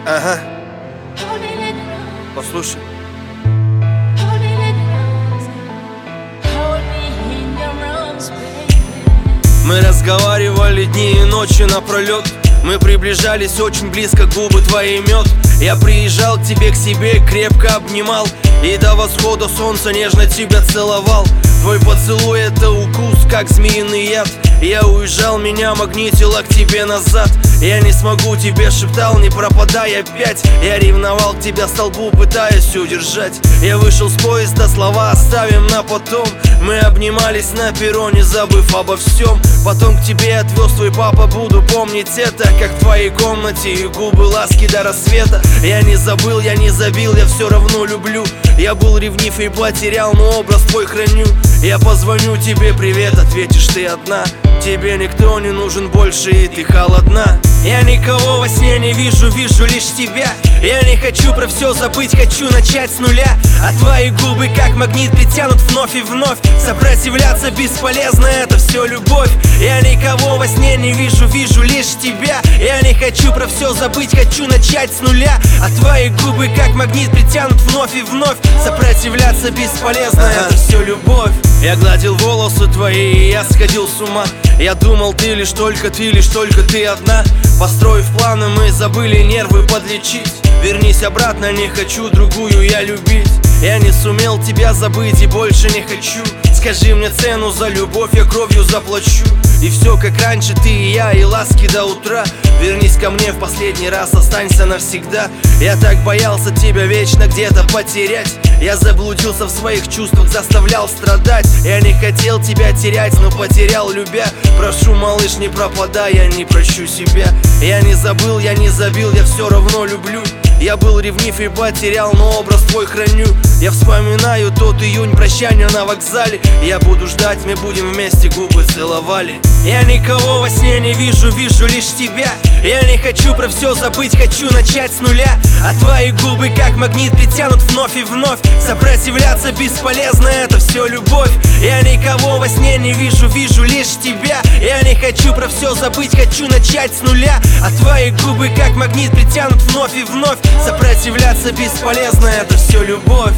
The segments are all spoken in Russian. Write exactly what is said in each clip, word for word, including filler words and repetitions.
Ага. Послушай. Мы разговаривали дни и ночи напролет. Мы приближались очень близко, губы твои мед. Я приезжал к тебе, к себе, крепко обнимал, и до восхода солнца нежно тебя целовал. Твой поцелуй — это укус, как змеиный яд. Я уезжал, меня магнитило к тебе назад. Я не смогу, тебе шептал, не пропадай опять. Я ревновал к тебе столбу, пытаясь удержать. Я вышел с поезда, слова оставим на потом. Мы обнимались на перроне, забыв обо всем. Потом к тебе отвез твой папа, буду помнить это, как в твоей комнате и губы ласки до рассвета. Я не забыл, я не забил, я все равно люблю. Я был ревнив и потерял, но образ твой храню. Я позвоню тебе, привет, ответишь ты одна. Тебе никто не нужен больше, и ты холодна. Я никого во сне не вижу, вижу лишь тебя. Я не хочу про все забыть, хочу начать с нуля. А твои губы как магнит притянут вновь и вновь. Сопротивляться бесполезно, это все любовь. Я никого во сне не вижу, вижу лишь тебя. Я не хочу про все забыть, хочу начать с нуля. А твои губы как магнит притянут вновь и вновь. Сопротивляться бесполезно, это все любовь. Я гладил волосы твои, и я сходил с ума. Я думал, ты лишь только ты, лишь только ты одна. Построив планы, мы забыли нервы подлечить. Вернись обратно, не хочу другую я любить. Я не сумел тебя забыть и больше не хочу. Скажи мне цену за любовь, я кровью заплачу. И все как раньше, ты и я, и ласки до утра. Вернись ко мне в последний раз, останься навсегда. Я так боялся тебя вечно где-то потерять. Я заблудился в своих чувствах, заставлял страдать. Я не хотел тебя терять, но потерял, любя. Прошу, малыш, не пропадай, я не прощу себя. Я не забыл, я не забил, я все равно люблю. Я был ревнив и потерял, но образ твой храню. Я вспоминаю тот июнь, прощания на вокзале. Я буду ждать, мы будем вместе, губы целовали. Я никого во сне не вижу, вижу лишь тебя. Я не хочу про все забыть, хочу начать с нуля. А твои губы как магнит притянут вновь и вновь. Сопротивляться бесполезно, это все любовь. Я никого во сне не вижу, вижу лишь тебя. Я не хочу про все забыть, хочу начать с нуля. А твои губы как магнит притянут вновь и вновь. Сопротивляться бесполезно, это все любовь.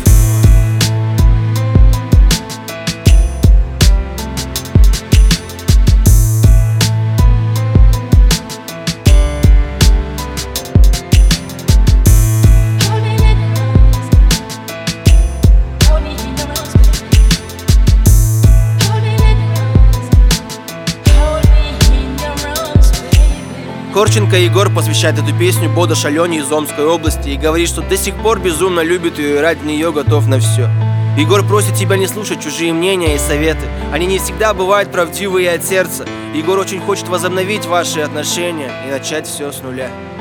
Корченко Егор посвящает эту песню Бодаш Алене из Омской области и говорит, что до сих пор безумно любит ее и ради нее готов на все. Егор просит тебя не слушать чужие мнения и советы. Они не всегда бывают правдивые от сердца. Егор очень хочет возобновить ваши отношения и начать все с нуля.